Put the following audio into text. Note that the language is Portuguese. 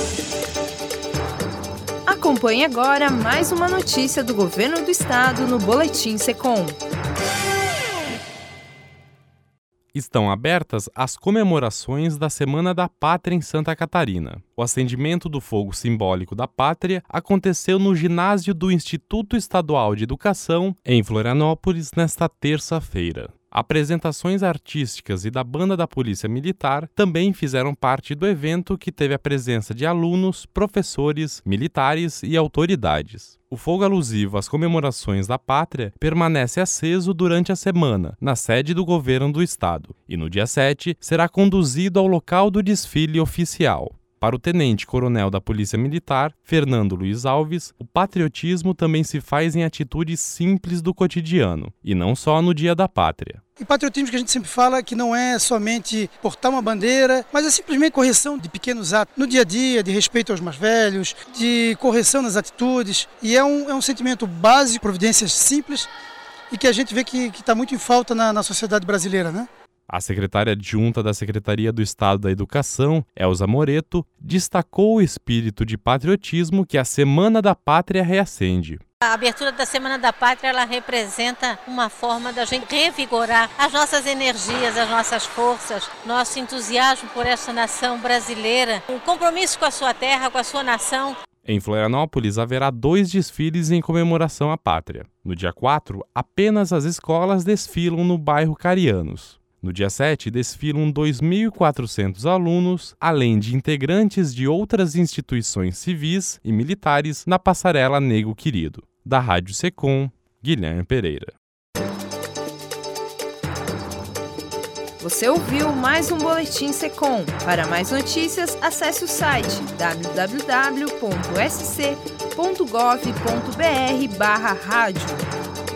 Acompanhe agora mais uma notícia do Governo do Estado no Boletim Secom. Estão abertas as comemorações da Semana da Pátria em Santa Catarina. O acendimento do fogo simbólico da pátria aconteceu no ginásio do Instituto Estadual de Educação, em Florianópolis, nesta terça-feira. Apresentações artísticas e da Banda da Polícia Militar também fizeram parte do evento, que teve a presença de alunos, professores, militares e autoridades. O fogo alusivo às comemorações da pátria permanece aceso durante a semana, na sede do governo do estado, e no dia 7 será conduzido ao local do desfile oficial. Para o tenente-coronel da Polícia Militar, Fernando Luiz Alves, o patriotismo também se faz em atitudes simples do cotidiano, e não só no Dia da Pátria. E patriotismo que a gente sempre fala que não é somente portar uma bandeira, mas é simplesmente correção de pequenos atos no dia a dia, de respeito aos mais velhos, de correção nas atitudes. E é um sentimento básico, providências simples, e que a gente vê que está muito em falta na sociedade brasileira, né? A secretária adjunta da Secretaria do Estado da Educação, Elza Moreto, destacou o espírito de patriotismo que a Semana da Pátria reacende. A abertura da Semana da Pátria, ela representa uma forma da gente revigorar as nossas energias, as nossas forças, nosso entusiasmo por essa nação brasileira, um compromisso com a sua terra, com a sua nação. Em Florianópolis haverá 2 desfiles em comemoração à pátria. No dia 4, apenas as escolas desfilam no bairro Carianos. No dia 7, desfilam 2.400 alunos, além de integrantes de outras instituições civis e militares na Passarela Nego Querido. Da Rádio Secom, Guilherme Pereira. Você ouviu mais um Boletim Secom. Para mais notícias, acesse o site www.sc.gov.br/rádio.